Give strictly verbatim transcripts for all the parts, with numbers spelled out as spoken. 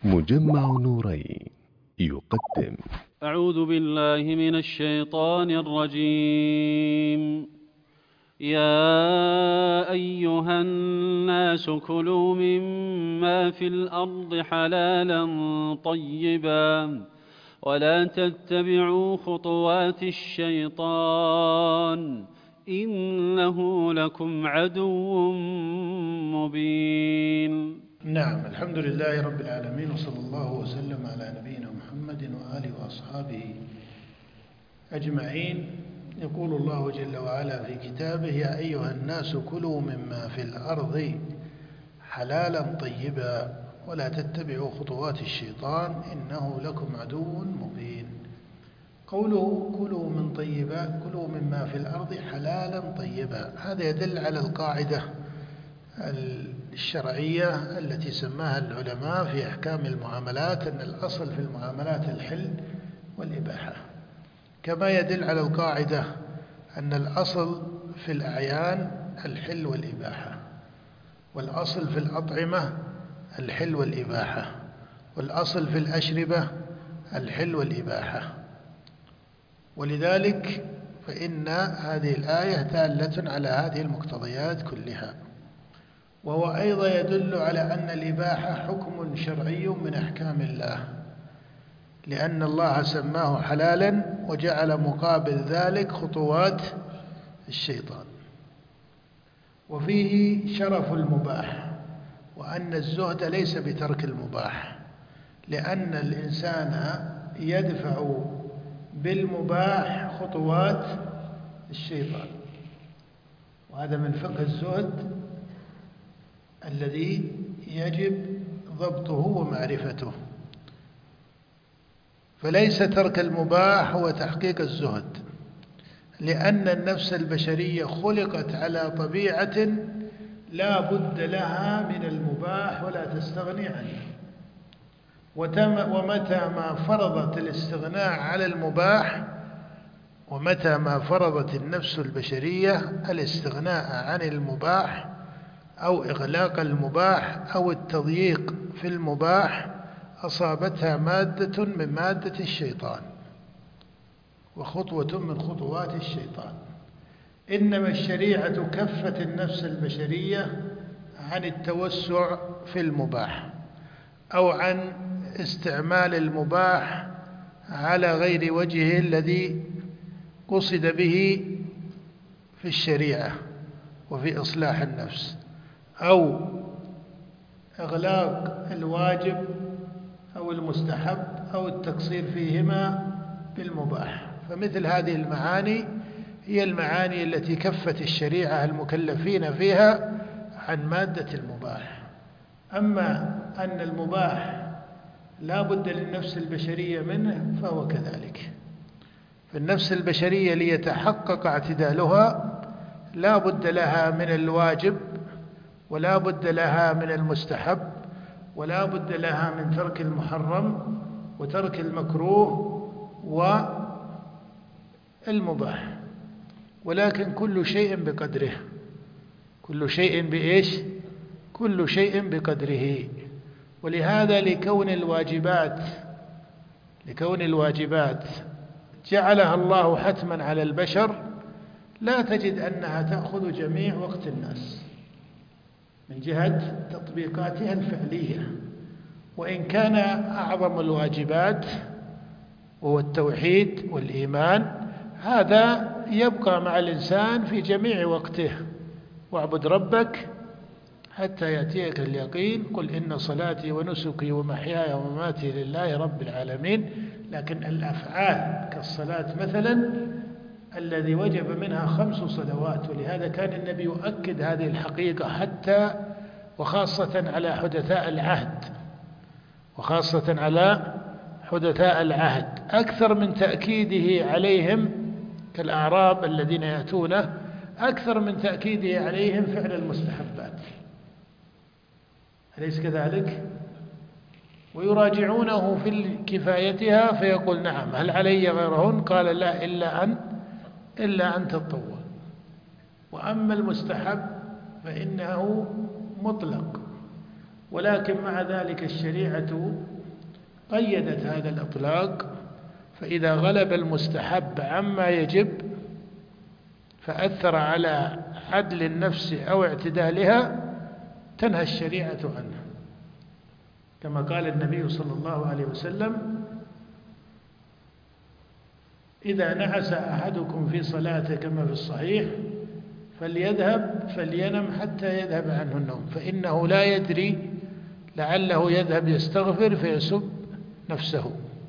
مجمع نورين يقدم. أعوذ بالله من الشيطان الرجيم. يا أيها الناس كلوا مما في الأرض حلالا طيبا ولا تتبعوا خطوات الشيطان إنه لكم عدو مبين. نعم، الحمد لله رب العالمين، وصلى الله وسلم على نبينا محمد وآله وأصحابه أجمعين. يقول الله جل وعلا في كتابه: يا أيها الناس كلوا مما في الأرض حلالا طيبا ولا تتبعوا خطوات الشيطان إنه لكم عدو مبين. قوله كلوا من طيبا، كلوا مما في الأرض حلالا طيبا، هذا يدل على القاعدة الشرعية التي سماها العلماء في أحكام المعاملات أن الأصل في المعاملات الحل والإباحة، كما يدل على القاعدة أن الأصل في الأعيان الحل والإباحة، والأصل في الأطعمة الحل والإباحة، والأصل في الأشربة الحل والإباحة. ولذلك فإن هذه الآية دالة على هذه المقتضيات كلها. وهو أيضا يدل على أن الإباحة حكم شرعي من أحكام الله، لأن الله سماه حلالا وجعل مقابل ذلك خطوات الشيطان. وفيه شرف المباح، وأن الزهد ليس بترك المباح، لأن الإنسان يدفع بالمباح خطوات الشيطان، وهذا من فقه الزهد الذي يجب ضبطه ومعرفته. فليس ترك المباح هو تحقيق الزهد، لأن النفس البشرية خلقت على طبيعة لا بد لها من المباح ولا تستغني عنه، ومتى ما فرضت الاستغناء على المباح ومتى ما فرضت النفس البشرية الاستغناء عن المباح أو إغلاق المباح أو التضييق في المباح أصابتها مادة من مادة الشيطان وخطوة من خطوات الشيطان. إنما الشريعة كفت النفس البشرية عن التوسع في المباح أو عن استعمال المباح على غير وجهه الذي قصد به في الشريعة وفي إصلاح النفس، أو إغلاق الواجب أو المستحب أو التقصير فيهما بالمباح. فمثل هذه المعاني هي المعاني التي كفت الشريعة المكلفين فيها عن مادة المباح. أما أن المباح لا بد للنفس البشرية منه فهو كذلك. فالنفس البشرية ليتحقق اعتدالها لا بد لها من الواجب ولا بد لها من المستحب ولا بد لها من ترك المحرم وترك المكروه والمباح، ولكن كل شيء بقدره. كل شيء بإيش؟ كل شيء بقدره. ولهذا لكون الواجبات لكون الواجبات جعلها الله حتما على البشر لا تجد أنها تأخذ جميع وقت الناس من جهة تطبيقاتها الفعلية، وإن كان أعظم الواجبات وهو التوحيد والإيمان هذا يبقى مع الإنسان في جميع وقته. واعبد ربك حتى يأتيك اليقين، قل إن صلاتي ونسكي ومحياي ومماتي لله رب العالمين. لكن الأفعال كالصلاة مثلا الذي وجب منها خمس صلوات، ولهذا كان النبي يؤكد هذه الحقيقة حتى وخاصة على حدثاء العهد وخاصة على حدثاء العهد أكثر من تأكيده عليهم كالأعراب الذين يأتونه، أكثر من تأكيده عليهم فعل المستحبات، أليس كذلك؟ ويراجعونه في كفايتها فيقول نعم هل علي غيرهن؟ قال لا إلا أن إلا أن تطوع. وأما المستحب فإنه مطلق، ولكن مع ذلك الشريعة قيدت هذا الإطلاق، فإذا غلب المستحب عما يجب فأثر على عدل النفس أو اعتدالها تنهى الشريعة عنه، كما قال النبي صلى الله عليه وسلم: إذا نعس أحدكم في صلاته كما في الصحيح فليذهب فلينم حتى يذهب عنه النوم، فإنه لا يدري لعله يذهب يستغفر فيسب نفسه.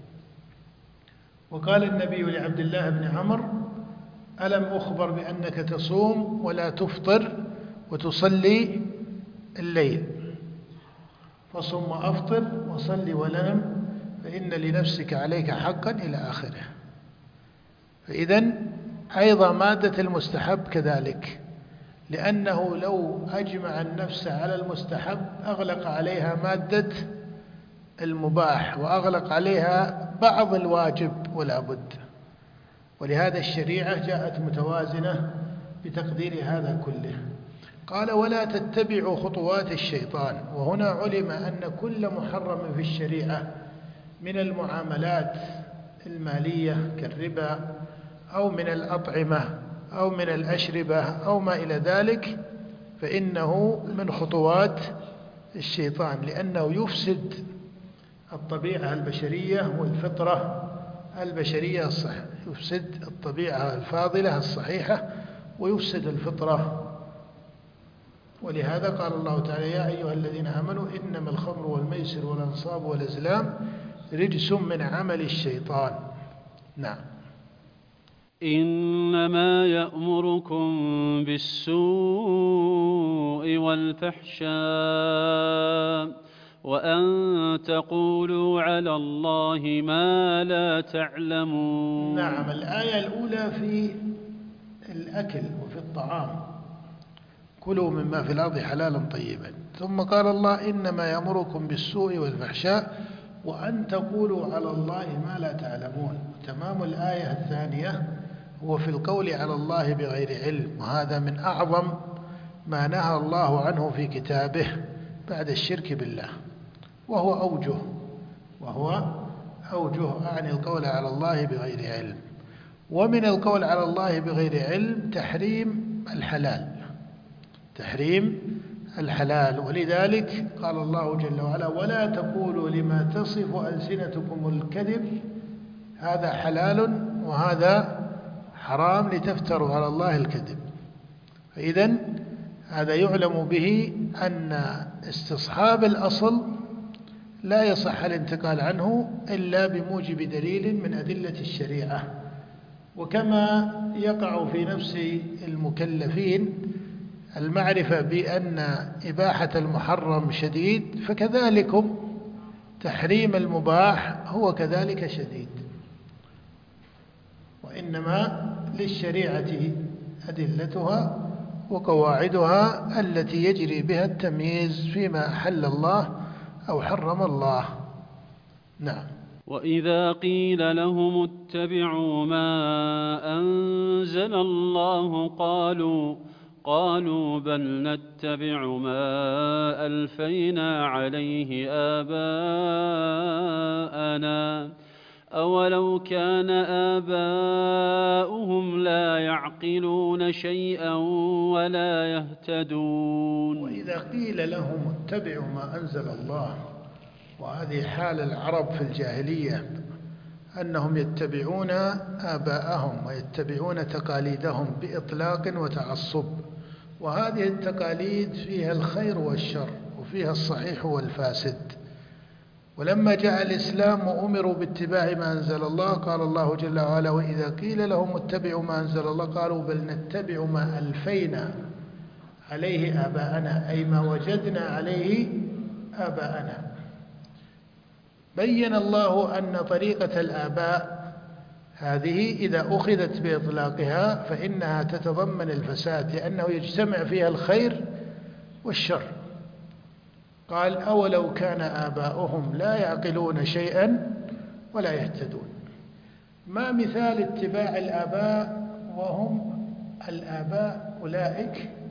وقال النبي لعبد الله بن عمرو: ألم أخبر بأنك تصوم ولا تفطر وتصلي الليل؟ فصم وأفطر وصل ولنم فإن لنفسك عليك حقا إلى آخره. فإذن أيضا مادة المستحب كذلك، لأنه لو أجمع النفس على المستحب أغلق عليها مادة المباح وأغلق عليها بعض الواجب ولا بد. ولهذا الشريعة جاءت متوازنة بتقدير هذا كله. قال: ولا تتبعوا خطوات الشيطان. وهنا علم أن كل محرم في الشريعة من المعاملات المالية كالربا أو من الأطعمة أو من الأشربة أو ما إلى ذلك فإنه من خطوات الشيطان، لأنه يفسد الطبيعة البشرية والفطرة البشرية الصحيحة، يفسد الطبيعة الفاضلة الصحيحة ويفسد الفطرة. ولهذا قال الله تعالى: يا أيها الذين آمنوا إنما الخمر والميسر والأنصاب والأزلام رجس من عمل الشيطان. نعم. إنما يأمركم بالسوء والفحشاء وأن تقولوا على الله ما لا تعلمون. نعم. الآية الأولى في الأكل وفي الطعام: كلوا مما في الأرض حلالا طيبا. ثم قال الله: إنما يأمركم بالسوء والفحشاء وأن تقولوا على الله ما لا تعلمون. تمام الآية الثانية هو في القول على الله بغير علم، وهذا من أعظم ما نهى الله عنه في كتابه بعد الشرك بالله، وهو أوجه وهو أوجه أعني القول على الله بغير علم. ومن القول على الله بغير علم تحريم الحلال، تحريم الحلال. ولذلك قال الله جل وعلا: ولا تقولوا لما تصف ألسنتكم الكذب هذا حلال وهذا حرام لتفتروا على الله الكذب. فإذن هذا يعلم به أن استصحاب الأصل لا يصح الانتقال عنه إلا بموجب دليل من أدلة الشريعة. وكما يقع في نفس المكلفين المعرفة بأن إباحة المحرم شديد، فكذلكم تحريم المباح هو كذلك شديد. وإنما للشريعة أدلتها وقواعدها التي يجري بها التمييز فيما أحل الله أو حرم الله. نعم. وإذا قيل لهم اتبعوا ما أنزل الله قالوا قالوا بل نتبع ما ألفينا عليه آباءنا أولو كان آباؤهم لا يعقلون شيئا ولا يهتدون. وإذا قيل لهم اتبعوا ما أنزل الله، وهذه حال العرب في الجاهلية أنهم يتبعون آباءهم ويتبعون تقاليدهم بإطلاق وتعصب، وهذه التقاليد فيها الخير والشر وفيها الصحيح والفاسد. ولما جاء الإسلام وأمروا باتباع ما أنزل الله قال الله جل وعلا: وإذا قيل لهم اتبعوا ما أنزل الله قالوا بل نتبع ما ألفينا عليه آباءنا، أي ما وجدنا عليه آباءنا. بين الله أن طريقة الآباء هذه إذا أخذت بإطلاقها فإنها تتضمن الفساد، لأنه يجتمع فيها الخير والشر. قال: أولو كان آباؤهم لا يعقلون شيئا ولا يهتدون. ما مثال اتباع الآباء وهم الآباء أولئك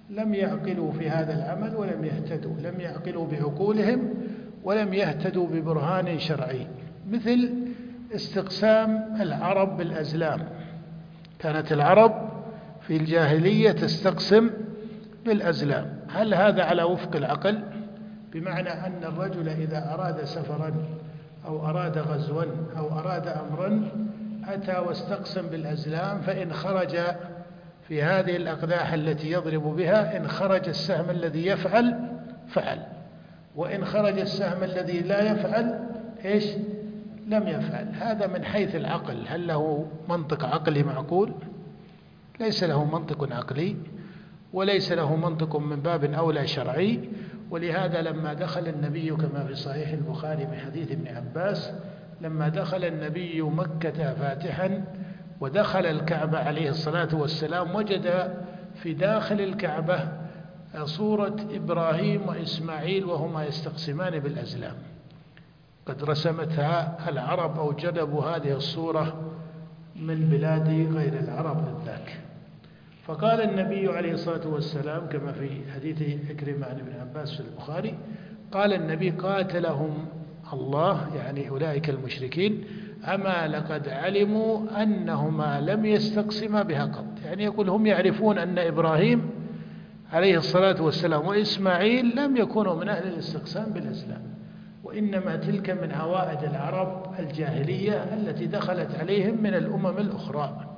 لم يعقلوا في هذا العمل ولم يهتدوا، لم يعقلوا بعقولهم ولم يهتدوا ببرهان شرعي. مثل استقسام العرب بالأزلام، كانت العرب في الجاهلية تستقسم بالأزلام. هل هذا على وفق العقل؟ بمعنى أن الرجل إذا أراد سفرا أو أراد غزوا أو أراد أمرا أتى واستقسم بالأزلام، فإن خرج في هذه الأقداح التي يضرب بها، إن خرج السهم الذي يفعل فعل، وإن خرج السهم الذي لا يفعل إيش؟ لم يفعل. هذا من حيث العقل هل له منطق عقلي معقول؟ ليس له منطق عقلي، وليس له منطق من باب أولى شرعي. ولهذا لما دخل النبي كما في صحيح البخاري من حديث ابن عباس، لما دخل النبي مكة فاتحا ودخل الكعبة عليه الصلاة والسلام، وجد في داخل الكعبة صورة إبراهيم وإسماعيل وهما يستقسمان بالأزلام، قد رسمتها العرب أو جلبوا هذه الصورة من بلاد غير العرب ذاك. فقال النبي عليه الصلاة والسلام كما في حديث إكرمة عن ابن عباس في البخاري، قال النبي: قاتلهم الله، يعني أولئك المشركين، أما لقد علموا أنهما لم يستقسما بها قط. يعني يقول هم يعرفون أن إبراهيم عليه الصلاة والسلام وإسماعيل لم يكونوا من أهل الاستقسام بالأزلام، وإنما تلك من عوائد العرب الجاهلية التي دخلت عليهم من الأمم الأخرى.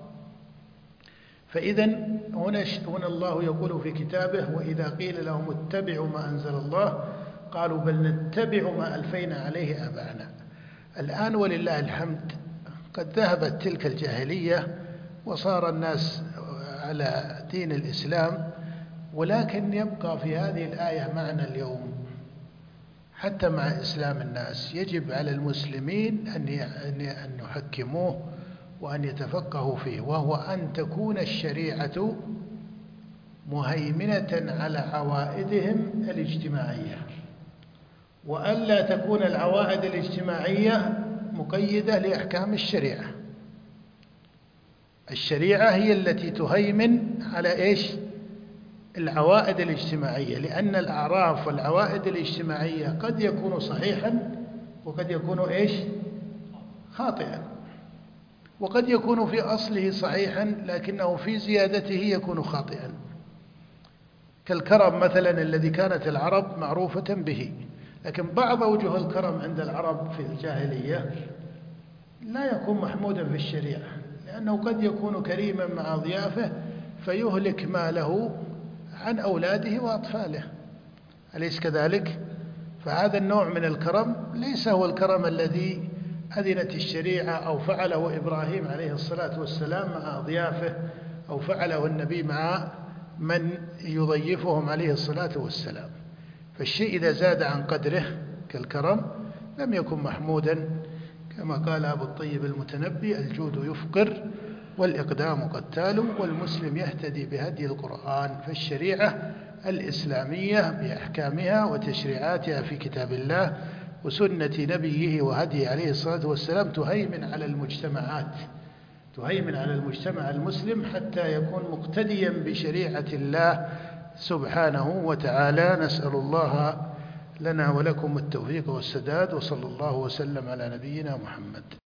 فإذا هنا هنا الله يقول في كتابه: وإذا قيل لهم اتبعوا ما أنزل الله قالوا بل نتبع ما ألفينا عليه آباءنا. الآن ولله الحمد قد ذهبت تلك الجاهلية وصار الناس على دين الإسلام، ولكن يبقى في هذه الآية معنى اليوم حتى مع إسلام الناس. يجب على المسلمين أن يحكموه وأن يتفقهوا فيه، وهو أن تكون الشريعة مهيمنة على عوائدهم الاجتماعية، وألا تكون العوائد الاجتماعية مقيدة لأحكام الشريعة. الشريعة هي التي تهيمن على إيش؟ العوائد الاجتماعية، لأن الأعراف والعوائد الاجتماعية قد يكون صحيحا وقد يكون إيش؟ خاطئا، وقد يكون في أصله صحيحا لكنه في زيادته يكون خاطئا، كالكرم مثلا الذي كانت العرب معروفة به. لكن بعض وجه الكرم عند العرب في الجاهلية لا يكون محمودا في الشريعة، لأنه قد يكون كريما مع ضيافه فيهلك ماله عن أولاده وأطفاله، أليس كذلك؟ فهذا النوع من الكرم ليس هو الكرم الذي أذنت الشريعة أو فعله إبراهيم عليه الصلاة والسلام مع ضيافه، أو فعله النبي مع من يضيفهم عليه الصلاة والسلام. فالشيء إذا زاد عن قدره كالكرم لم يكن محمودا، كما قال أبو الطيب المتنبي: الجود يفقر والإقدام قتال، والمسلم يهتدي بهدي القرآن. فالشريعة الإسلامية بأحكامها وتشريعاتها في كتاب الله وسنة نبيه وهديه عليه الصلاة والسلام تهيمن على المجتمعات، تهيمن على المجتمع المسلم حتى يكون مقتديا بشريعة الله سبحانه وتعالى. نسأل الله لنا ولكم التوفيق والسداد، وصلى الله وسلم على نبينا محمد.